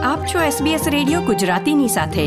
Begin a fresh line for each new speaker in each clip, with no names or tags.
આપ છો SBS radio ગુજરાતીની સાથે.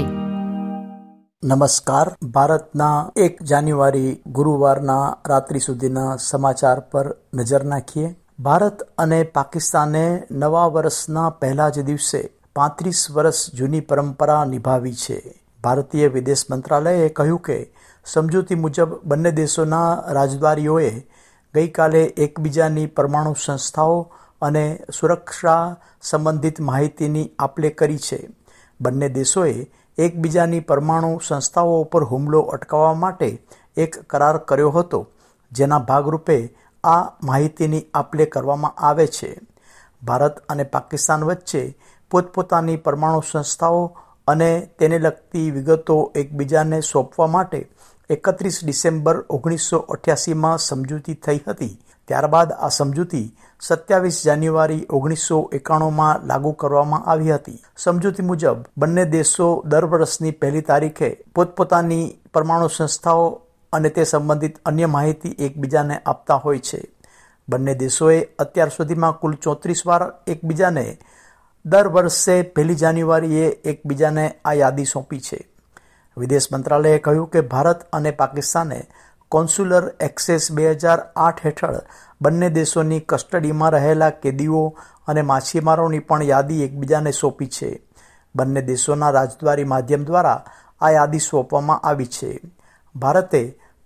નમસ્કાર. ભારતના 1 જાન્યુઆરી ગુરુવારના રાત્રિ સુધીના સમાચાર પર નજર નાખીએ. ભારત અને પાકિસ્તાને નવા વર્ષના પહેલા જ દિવસે 35 વર્ષ જૂની પરંપરા નિભાવી છે. ભારતીય વિદેશ મંત્રાલયે કહ્યું કે સમજૂતી મુજબ બંને દેશોના રાજદ્વારીઓએ ગઈકાલે એકબીજાની પરમાણુ સંસ્થાઓ અને સુરક્ષા સંબંધિત માહિતીની આપ-લે કરી છે. બંને દેશોએ એકબીજાની પરમાણુ સંસ્થાઓ ઉપર હુમલો અટકાવવા માટે એક કરાર કર્યો હતો, જેના ભાગરૂપે આ માહિતીની આપ-લે કરવામાં આવે છે. ભારત અને પાકિસ્તાન વચ્ચે પોતપોતાની પરમાણુ સંસ્થાઓ અને તેને લગતી વિગતો એકબીજાને સોંપવા માટે 31 ડિસેમ્બર 1988માં સમજૂતી થઈ હતી. ત્યારબાદ આ સમજૂતી 27 જાન્યુઆરી 1991માં લાગુ કરવામાં આવી હતી. સમજૂતી મુજબ બંને દેશો દર વર્ષની 1લી તારીખે પોતપોતાની પરમાણુ સંસ્થાઓ અને તે સંબંધિત અન્ય માહિતી એકબીજાને આપતા હોય છે. બંને દેશોએ અત્યાર સુધીમાં કુલ 34 વાર એકબીજાને દર વર્ષે 1 જાન્યુઆરીએ એકબીજાને આ યાદી સોંપી છે. વિદેશ મંત્રાલયે કહ્યું કે ભારત અને પાકિસ્તાને કોન્સ્યુલર એક્સેસ 2008 હેઠળ બંને દેશોની કસ્ટડીમાં રહેલા કેદીઓ અને માછીમારોની પણ યાદી એકબીજાને સોંપી છે. બંને દેશોના રાજદ્વારી માધ્યમ દ્વારા આ યાદી સોંપવામાં આવી છે. ભારતે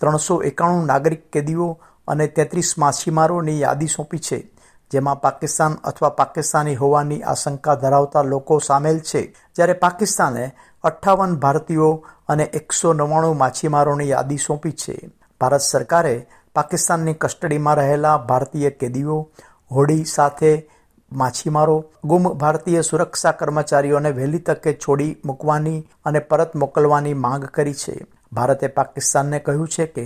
391 નાગરિક કેદીઓ અને 33 માછીમારોની યાદી સોંપી છે, જેમાં પાકિસ્તાન અથવા પાકિસ્તાની હોવાની આશંકા ધરાવતા લોકો સામેલ છે, જ્યારે પાકિસ્તાને 58 ભારતીયો અને 199 માછીમારોની યાદી સોંપી છે. ભારત સરકારે પાકિસ્તાનની કસ્ટડીમાં રહેલા ભારતીય કેદીઓ, હોડી સાથે માછીમારો, ગુમ ભારતીય સુરક્ષા કર્મચારીઓને વહેલી તકે છોડી મૂકવાની અને પરત મોકલવાની માંગ કરી છે. ભારતે પાકિસ્તાનને કહ્યું છે કે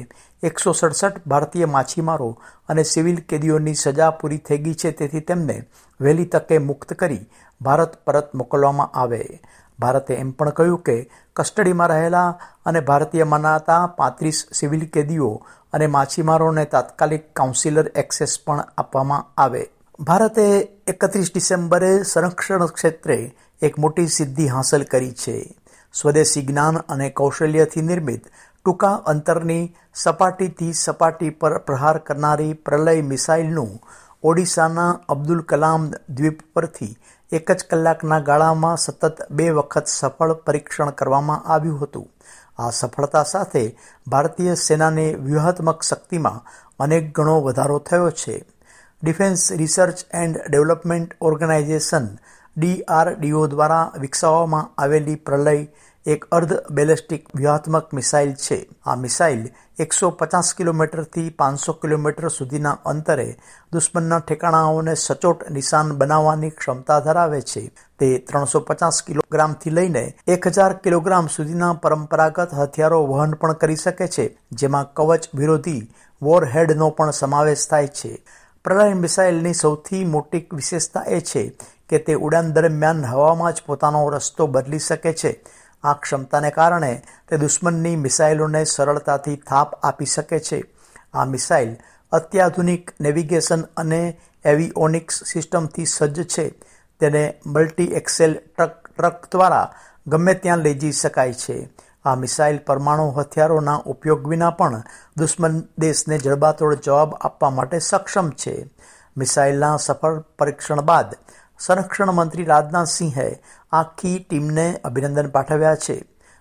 167 ભારતીય માછીમારો અને સિવિલ કેદીઓની સજા પૂરી થઈ ગઈ છે, તેથી તેમને વહેલી તકે મુક્ત કરી ભારત પરત મોકલવામાં આવે. ભારતે એમ પણ કહ્યું કે કસ્ટડીમાં રહેલા અને ભારતીય મનાતા 35 સિવિલ કેદીઓ અને માછીમારોને તાત્કાલિક કાઉન્સિલર એક્સેસ પણ આપવામાં આવે. ભારતે 31 ડિસેમ્બરે સંરક્ષણ ક્ષેત્રે એક મોટી સિદ્ધિ હાંસલ કરી છે. સ્વદેશી જ્ઞાન અને કૌશલ્યથી નિર્મિત ટૂંકા અંતરની સપાટીથી સપાટી પર પ્રહાર કરનારી પ્રલય મિસાઇલનું ઓડિશાના અબ્દુલ કલામ દ્વીપ પરથી 1 જ કલાકના ગાળામાં સતત 2 વખત સફળ પરીક્ષણ કરવામાં આવ્યું હતું. આ સફળતા સાથે ભારતીય સેનાની વ્યૂહાત્મક શક્તિમાં અનેક ગણો વધારો થયો છે. Defence research and development organisation DRDO દ્વારા વિકસાવવામાં આવેલી પ્રલય એક અર્ધ બેલેસ્ટિક વ્યૂહાત્મક મિસાઇલ છે. આ મિસાઇલ 150 કિલોમીટરથી 500 કિલોમીટર સુધીના અંતરે દુશ્મનના ઠેકાણાઓને સચોટ નિશાન બનાવવાની ક્ષમતા ધરાવે છે. તે 350 કિલોગ્રામથી લઈને 1000 કિલોગ્રામ સુધીના પરંપરાગત હથિયારો વહન પણ કરી શકે છે, જેમાં કવચ વિરોધી વોરહેડનો પણ સમાવેશ થાય છે. પ્રલય મિસાઇલની સૌથી મોટી વિશેષતા એ છે કે તે ઉડાન દરમિયાન હવામાં જ પોતાનો રસ્તો બદલી શકે છે. આ ક્ષમતાને કારણે તે દુશ્મનની મિસાઇલોને સરળતાથી થાપ આપી શકે છે. આ મિસાઇલ અત્યાધુનિક નેવિગેશન અને એવિઓનિક્સ સિસ્ટમથી સજ્જ છે. તેને મલ્ટી એક્સેલ ટ્રક દ્વારા ગમે ત્યાં લઈ જઈ શકાય છે. આ મિસાઇલ પરમાણુ હથિયારોના ઉપયોગ વિના પણ દુશ્મન દેશને જડબાતોડ જવાબ આપવા માટે સક્ષમ છે. મિસાઇલના સફળ પરીક્ષણ બાદ સંરક્ષણ મંત્રી રાજનાથસિંહે આખી ટીમને અભિનંદન પાઠવ્યા છે.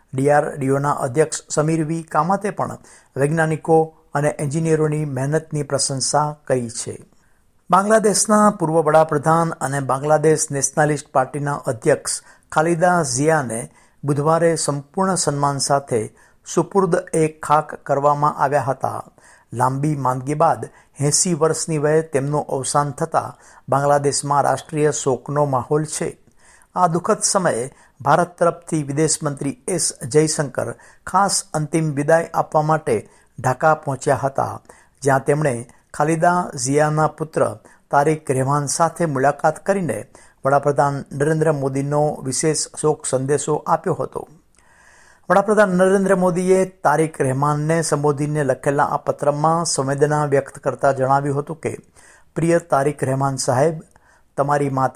DRDOના અધ્યક્ષ સમીર વી કામતે પણ વૈજ્ઞાનિકો અને એન્જિનિયરોની મહેનતની પ્રશંસા કરી છે. બાંગ્લાદેશના પૂર્વ વડાપ્રધાન અને બાંગ્લાદેશ નેશનાલિસ્ટ પાર્ટીના અધ્યક્ષ ખાલિદા ઝિયાને બુધવારે સંપૂર્ણ સન્માન સાથે સુપુર્દ ખાક કરવામાં આવ્યા હતા. લાંબી માંદગી બાદ 80 વર્ષની વયે તેમનું અવસાન થતાં બાંગ્લાદેશમાં રાષ્ટ્રીય શોકનો માહોલ છે. આ દુઃખદ સમયે ભારત તરફથી વિદેશ મંત્રી S. જયશંકર ખાસ અંતિમ વિદાય આપવા માટે ઢાકા પહોંચ્યા હતા, જ્યાં તેમણે ખાલિદા ઝિયાના પુત્ર તારિક રહેમાન સાથે મુલાકાત કરીને વડાપ્રધાન નરેન્દ્ર મોદીનો વિશેષ શોક સંદેશો આપ્યો હતો. વડાપ્રધાન નરેન્દ્ર મોદીએ તારિક રહેમાનને સંબોધીને લખેલા આ પત્રમાં સંવેદના વ્યક્ત કરતા જણાવ્યું હતું કે પ્રિય તારિક રહેમાન સાહેબ, તમારી માતા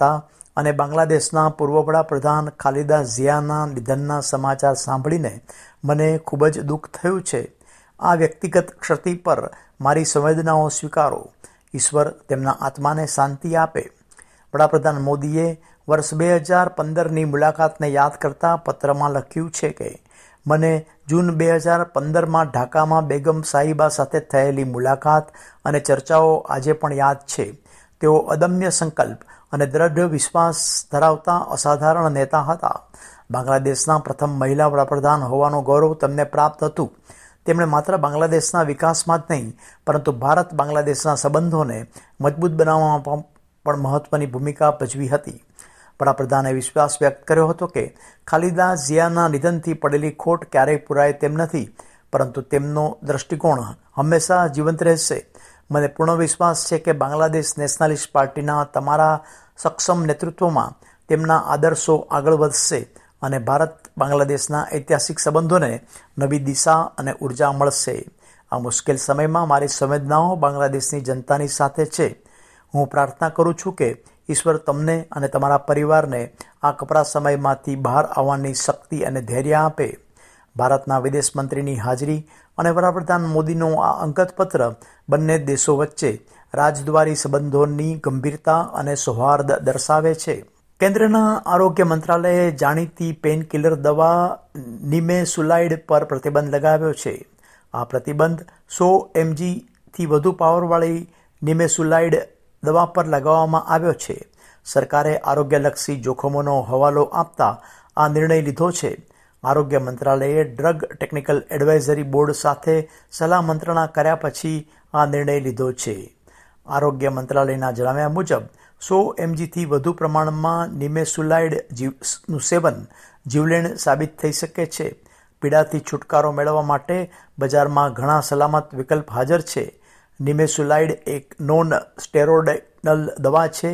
અને બાંગ્લાદેશના પૂર્વ વડાપ્રધાન ખાલિદા ઝિયાના નિધનના સમાચાર સાંભળીને મને ખૂબ જ દુઃખ થયું છે. આ વ્યક્તિગત ક્ષતિ પર મારી સંવેદનાઓ સ્વીકારો. ઈશ્વર તેમના આત્માને શાંતિ આપે. વડાપ્રધાન મોદીએ વર્ષ 2015ની મુલાકાતને યાદ કરતા પત્રમાં લખ્યું છે કે મને જૂન 2015માં ઢાકામાં બેગમ સાહિબા સાથે થયેલી મુલાકાત અને ચર્ચાઓ આજે પણ યાદ છે. તેઓ અદમ્ય સંકલ્પ અને દ્રઢ વિશ્વાસ ધરાવતા અસાધારણ નેતા હતા. બાંગ્લાદેશના પ્રથમ મહિલા વડાપ્રધાન હોવાનું ગૌરવ તેમને પ્રાપ્ત હતું. તેમણે માત્ર બાંગ્લાદેશના વિકાસમાં જ નહીં પરંતુ ભારત બાંગ્લાદેશના સંબંધોને મજબૂત બનાવવામાં પણ મહત્વની ભૂમિકા ભજવી હતી. વડાપ્રધાને વિશ્વાસ વ્યક્ત કર્યો હતો કે ખાલિદા ઝિયાના નિધનથી પડેલી ખોટ ક્યારેય પૂરાય તેમ નથી, પરંતુ તેમનો દૃષ્ટિકોણ હંમેશા જીવંત રહેશે. મને પૂર્ણ વિશ્વાસ છે કે બાંગ્લાદેશ નેશનલિસ્ટ પાર્ટીના તમારા સક્ષમ નેતૃત્વમાં તેમના આદર્શો આગળ વધશે અને ભારત બાંગ્લાદેશના ઐતિહાસિક સંબંધોને નવી દિશા અને ઉર્જા મળશે. આ મુશ્કેલ સમયમાં મારી સંવેદનાઓ બાંગ્લાદેશની જનતાની સાથે છે. હું પ્રાર્થના કરું છું કે ઈશ્વર તમને અને તમારા પરિવારને આ કપરા સમયમાંથી બહાર આવવાની શક્તિ અને ધૈર્ય આપે. ભારતના વિદેશ મંત્રીની હાજરી અને વડાપ્રધાન મોદીનો આ અંગત પત્ર બંને દેશો વચ્ચે રાજદ્વારી સંબંધોની ગંભીરતા અને સૌહાર્દ દર્શાવે છે. કેન્દ્રના આરોગ્ય મંત્રાલયે જાણીતી પેનકિલર દવા નિમેસુલાઇડ પર પ્રતિબંધ લગાવ્યો છે. આ પ્રતિબંધ 100 mgથી વધુ પાવરવાળી નિમેસુલાઇડ દવા પર લગાવવામાં આવ્યો છે. સરકારે આરોગ્યલક્ષી જોખમોનો હવાલો આપતા આ નિર્ણય લીધો છે. આરોગ્ય મંત્રાલયે ડ્રગ ટેકનિકલ એડવાઇઝરી બોર્ડ સાથે સલાહ મંત્રણા કર્યા પછી આ નિર્ણય લીધો છે. આરોગ્ય મંત્રાલયના જણાવ્યા મુજબ 100 mgથી વધુ પ્રમાણમાં નિમેસુલાઇડનું સેવન જીવલેણ સાબિત થઈ શકે છે. પીડાથી છુટકારો મેળવવા માટે બજારમાં ઘણા સલામત વિકલ્પ હાજર છે. નિમેસુલાઇડ એક નોન સ્ટેરોઇડલ દવા છે.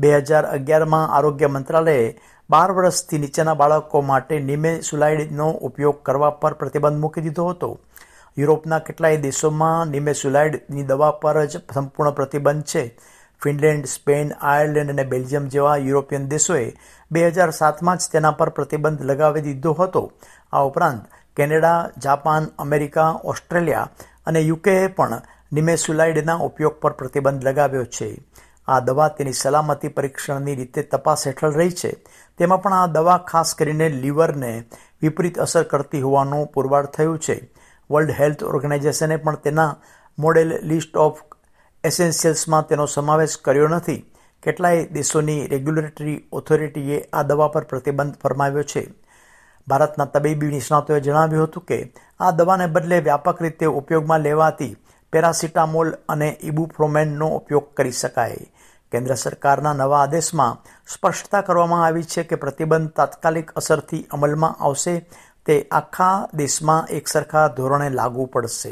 2011માં આરોગ્ય મંત્રાલયે 12 વર્ષથી નીચેના બાળકો માટે નિમેસુલાઇડનો ઉપયોગ કરવા પર પ્રતિબંધ મૂકી દીધો હતો. યુરોપના કેટલાય દેશોમાં નિમેસુલાઇડની દવા પર જ સંપૂર્ણ પ્રતિબંધ છે. ફિનલેન્ડ, સ્પેન, આયર્લેન્ડ અને બેલ્જિયમ જેવા યુરોપિયન દેશોએ 2007માં જ તેના પર પ્રતિબંધ લગાવી દીધો હતો. આ ઉપરાંત કેનેડા, જાપાન, અમેરિકા, ઓસ્ટ્રેલિયા અને યુકેએ પણ નિમેસુલાઇડના ઉપયોગ પર પ્રતિબંધ લગાવ્યો છે. આ દવા તેની સલામતી પરીક્ષણની રીતે તપાસ હેઠળ રહી છે. તેમાં પણ આ દવા ખાસ કરીને લીવરને વિપરીત અસર કરતી હોવાનું પુરવાર થયું છે. વર્લ્ડ હેલ્થ ઓર્ગેનાઇઝેશને પણ તેના મોડેલ લિસ્ટ ઓફ એસેન્શિયલ્સમાં તેનો સમાવેશ કર્યો નથી. કેટલાય દેશોની રેગ્યુલેટરી ઓથોરિટીએ આ દવા પર પ્રતિબંધ ફરમાવ્યો છે. ભારતના તબીબી નિષ્ણાતોએ જણાવ્યું હતું કે આ દવાને બદલે વ્યાપક રીતે ઉપયોગમાં લેવાતી પેરાસિટામોલ અને ઇબુપ્રોફેનનો ઉપયોગ કરી શકાય. કેન્દ્ર સરકારના નવા આદેશમાં સ્પષ્ટતા કરવામાં આવી છે કે પ્રતિબંધ તાત્કાલિક અસરથી અમલમાં આવશે. તે આખા દેશમાં એકસરખા ધોરણે લાગુ પડશે.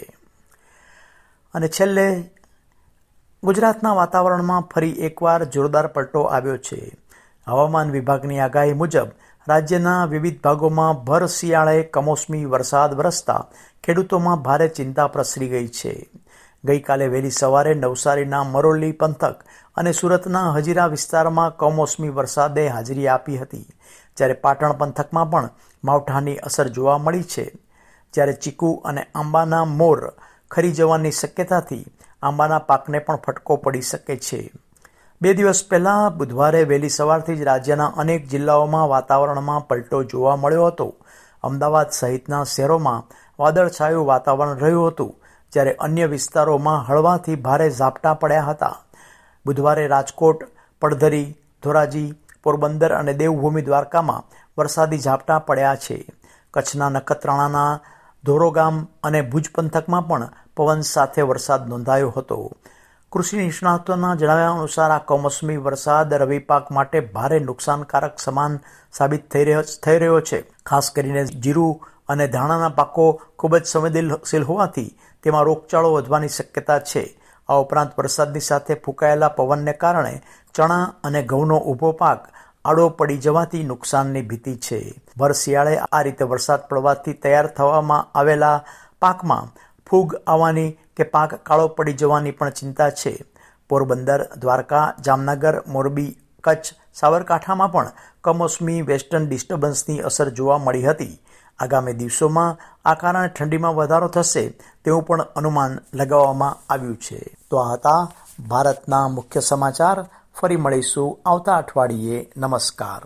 અને છેલ્લે ગુજરાતના વાતાવરણમાં ફરી એકવાર જોરદાર પલટો આવ્યો છે. હવામાન વિભાગની આગાહી મુજબ રાજ્યના વિવિધ ભાગોમાં ભર શિયાળે કમોસમી વરસાદ વરસતા ખેડૂતોમાં ભારે ચિંતા પ્રસરી ગઈ છે. ગઈકાલે વહેલી સવારે નવસારીના મરોલી પંથક અને સુરતના હજીરા વિસ્તારમાં કમોસમી વરસાદે હાજરી આપી હતી. જ્યારે પાટણ પંથકમાં પણ માવઠાની અસર જોવા મળી છે. જ્યારે ચીકુ અને આંબાના મોર ખરી જવાની શક્યતાથી આંબાના પાકને પણ ફટકો પડી શકે છે. 2 દિવસ પહેલા બુધવારે વહેલી સવારથી જ રાજ્યના અનેક જિલ્લાઓમાં વાતાવરણમાં પલટો જોવા મળ્યો હતો. અમદાવાદ સહિતના શહેરોમાં વાદળછાયું વાતાવરણ રહ્યું હતું, જ્યારે અન્ય વિસ્તારોમાં હળવાથી ભારે ઝાપટા પડ્યા હતા. બુધવારે રાજકોટ, પડધરી, ધોરાજી, પોરબંદર અને દેવભૂમિ દ્વારકામાં વરસાદી ઝાપટા પડ્યા છે. કચ્છના નખત્રાણાના ધોરોગામ અને ભુજ પંથકમાં પણ પવન સાથે વરસાદ નોંધાયો હતો. કૃષિ નિષ્ણાતોના જણાવ્યા અનુસાર આ કમોસમી વરસાદ રવિ પાક માટે ભારે નુકસાનકારક સમાન સાબિત થઈ રહ્યો છે. ખાસ કરીને જીરું અને ધાણાના પાકો ખૂબ જ સંવેદનશીલ હોવાથી તેમાં રોગચાળો વધવાની શક્યતા છે. આ ઉપરાંત વરસાદની સાથે ફૂંકાયેલા પવનને કારણે ચણા અને ઘઉંનો ઊભો પાક આડો પડી જવાથી નુકસાનની ભીતિ છે. ભર શિયાળે આ રીતે વરસાદ પડવાથી તૈયાર થવામાં આવેલા પાકમાં ફૂગ આવવાની કે પાક કાળો પડી જવાની પણ ચિંતા છે. પોરબંદર, દ્વારકા, જામનગર, મોરબી, કચ્છ સાબરકાંઠામાં પણ કમોસમી વેસ્ટર્ન ડિસ્ટર્બન્સની અસર જોવા મળી હતી. આગામી દિવસોમાં આ કારણે ઠંડીમાં વધારો થશે તેવું પણ અનુમાન લગાવવામાં આવ્યું છે. તો આ હતા ભારતના મુખ્ય સમાચાર. ફરી મળીશું આવતા અઠવાડિયે. નમસ્કાર.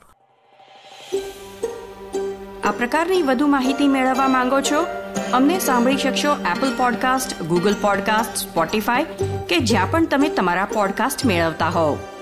આ પ્રકારની વધુ માહિતી મેળવવા માંગો છો? અમને સાંભળી શકશો Apple podcast, Google podcast, Spotify કે જ્યાં પણ તમે તમારા પોડકાસ્ટ મેળવતા હોવ.